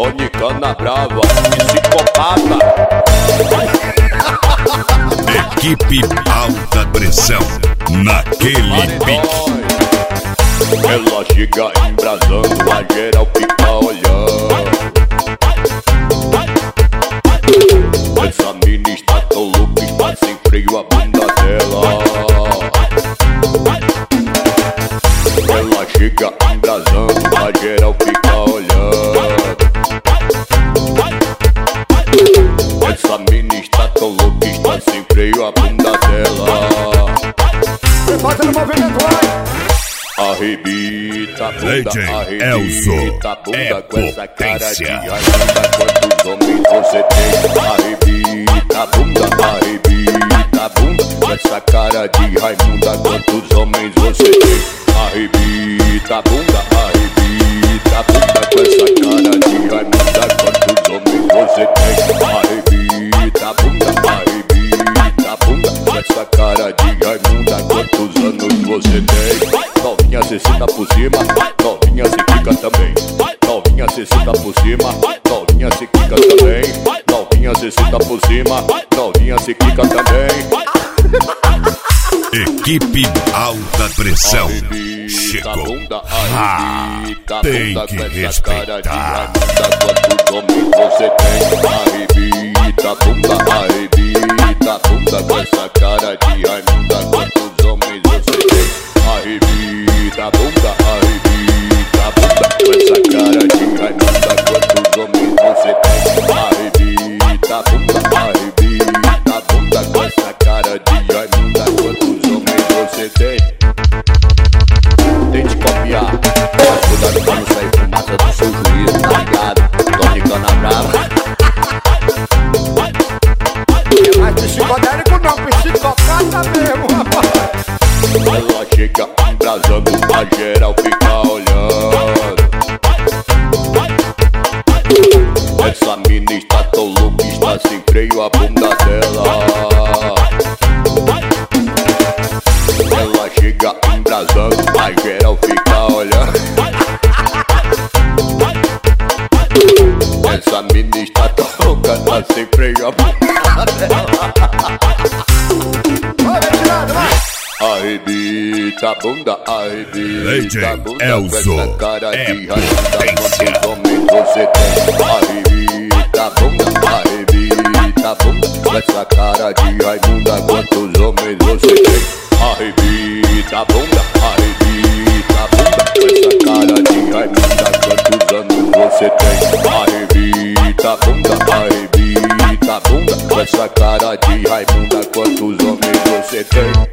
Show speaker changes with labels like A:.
A: Tony Canabrava, psicopata.
B: Equipe alta pressão, naquele pique.
A: Ela chega embrasando, a geral fica olhando. Essa mina está tão louca, está sem freio a bunda dela. Ela chega embrasando, a geral fica olhando. Essa mina está tão louca, está sem freio a bunda dela.
C: Fazendo movimento, vai!
A: Arrebita a bunda,
B: arrebita
A: a bunda com essa cara de
B: potência.
A: raiva. Quantos homens você tem? Arrebita a bunda com essa cara de Raimunda. Quantos homens você tem? Arrebita a bunda com essa cara de Raimunda. Quantos homens você tem? Arrebita a bunda com essa cara de Raimunda. Quantos anos você tem? Novinha cê senta por cima, novinha cê quica também. Novinha cê senta por cima, novinha cê quica também. Novinha cê senta por cima, novinha cê quica também.
B: Equipe alta pressão chegou. Tem que respeitar.
A: Quantos homens você tem? Arrebita a bunda com essa cara de Raimunda. Quantos homens você tem? Arrebita a bunda com essa cara de Raimunda. Quantos homens você tem? Arrebita a bunda com essa cara de Raimunda. Quantos homens você tem? Tente copiar, mas cuidado pra não sair fumaça do seu juízo, tá ligado? Tony Canabrava.
C: É mais psicodélico não, psicopata mesmo, rapaz.
A: Ela chega embrasando, a geral fica olhando. Essa mina está tão louca, está sem freio a bunda dela. Ela chega embrasando, a geral fica olhando. Essa mina está tão louca, está sem freio a bunda dela.
C: Vai, retirado, vai!
A: Arrebita a bunda com
B: Elzo,
A: essa cara
B: é
A: de Raimunda.
B: potência.
A: Quantos homens você tem? Arrebita a bunda com essa cara de Raimunda. Quantos homens você tem? Arrebita a bunda com essa cara de Raimunda. Quantos anos você tem? Arrebita a bunda com essa cara de Raimunda. Quantos homens você tem?